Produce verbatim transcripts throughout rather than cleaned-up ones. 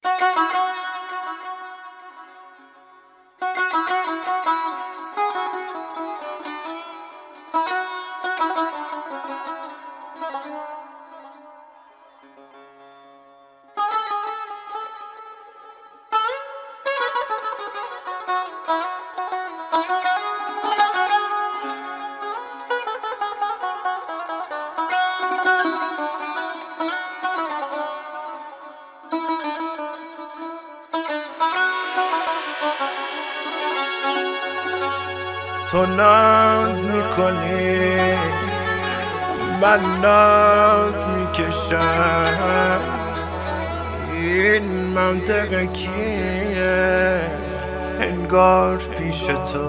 تو ناز میکنی من ناز میکشم، این منطقه کیه؟ انگار پیش تو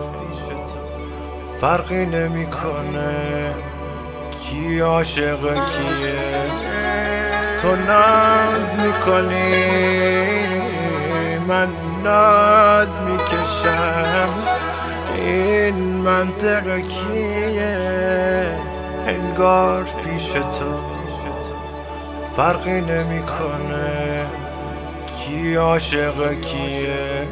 فرقی نمیکنه کی عاشق کیه. تو ناز میکنی من ناز میکشم، این منطقه کیه؟ انگار پیش تو فرقی نمیکنه کی عاشق کیه.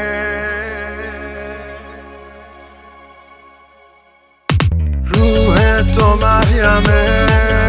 روح تو مریمه،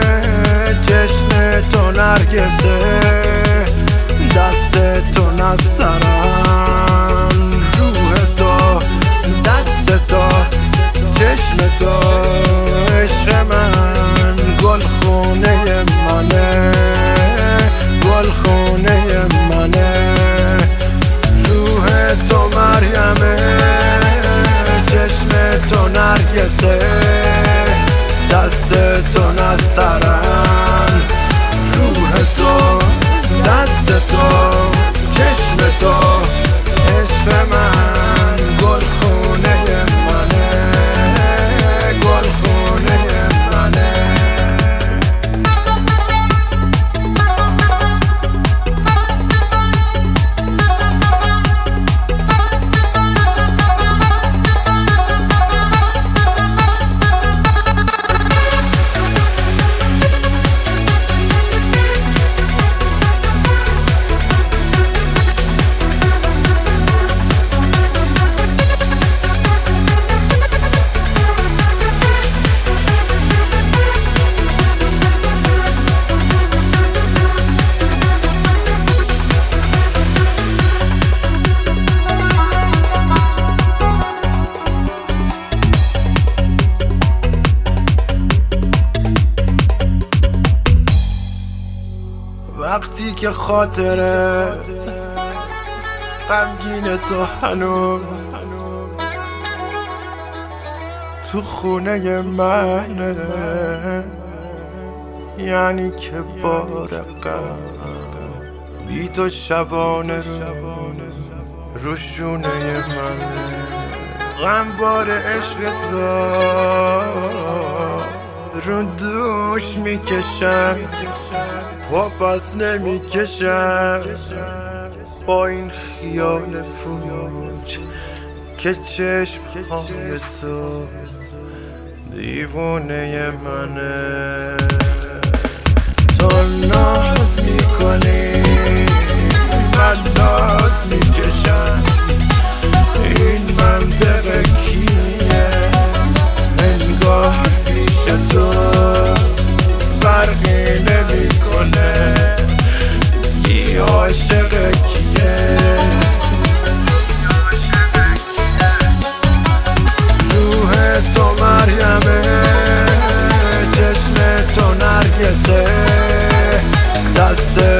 چشم تو نرگسه، دست تو نسترن. روح تو، دست تو، چشم تو، عشق من گل خونه منه، گل خونه منه. روح تو مریمه، چشم تو نرگسه، دست تو نسترن. روح تو، دست تو، چشم تو، عشق من گل خونه منه، گل خونه منه. وقتی که خاطره غمگین تو هنوز تو خونه منه، یعنی که بار غم بی تو شبانه رو رو شونه منه. غم بار عشق تو رو دوش میکشم، پا پس نمیکشم با این خیال پوچ که چشم های تو دیوونه منه. تو ناز میکنی من ناز میکشم، این منطقه کیه؟ انگار پیش تو فرقی نمیکنه کی عاشق کیه. روح تو مریمه، چشم تو نرگسه، دست